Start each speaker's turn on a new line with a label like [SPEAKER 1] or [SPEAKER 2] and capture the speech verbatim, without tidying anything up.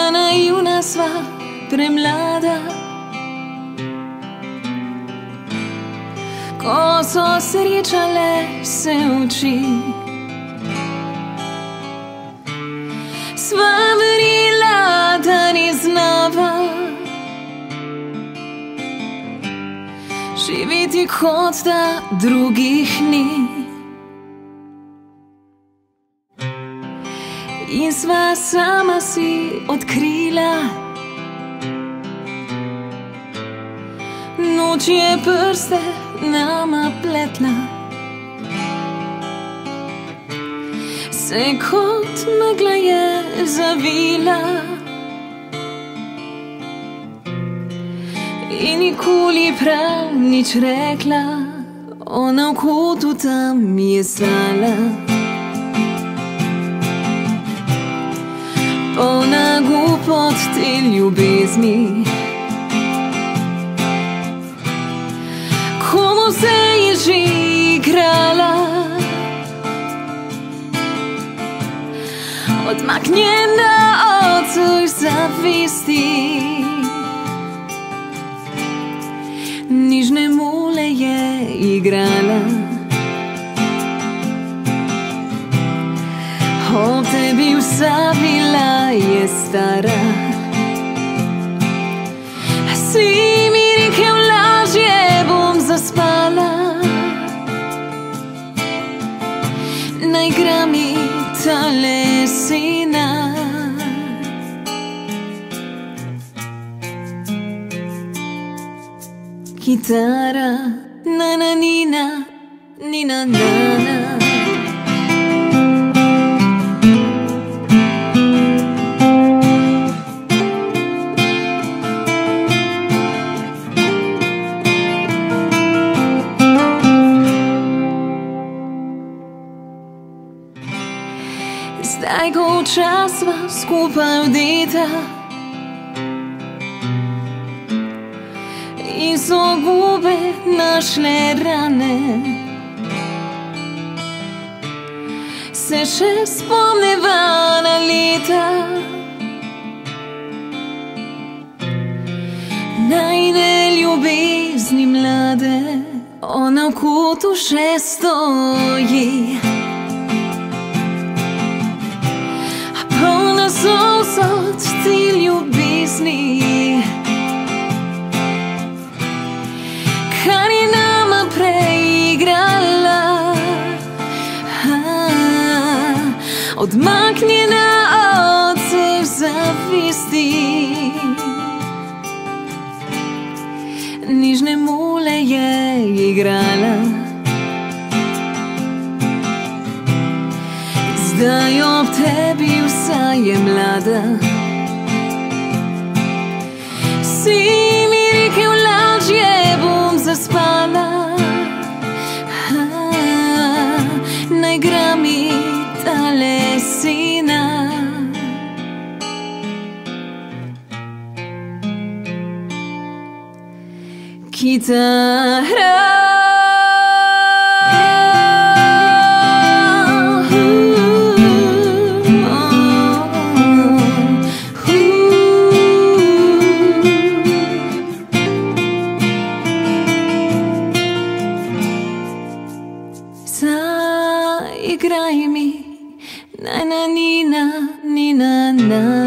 [SPEAKER 1] naivna sva, premlada. Ko so srečale se oči, sva verjela, da ne znava živeti kot da drugih ni. In sva sama si odkrila, noč je prste nama pletla, se kot megla je zavila. In nikoli prav nič rekla, ona v kotu tam je stala, polna glupost te ljubezni. Komu se je že igrala, odmaknjena od svojih zavesti. Nižne mule je igrala, o tebi vsa bila je stara. Si mi rekel, lažje bom zaspala, naj igra mi tale sina. Kitara, na na nina, nina na na. Zdaj, ko čas sva skupaj odeta in so gube našle rane, se še spomniva na leta, najine ljubezni mlade. Ona v kotu še stoji, polna so vsot te ljubezni, kar je nama preigrala. Odmaknjena od vseh zavesti, nižne mule je igrala. Zdaj ob tebi vsa je mlada, si mi rekel, lažje bom zaspala, naj igra mi tale sina. Kitara, igraj mi, na na nina, nina na.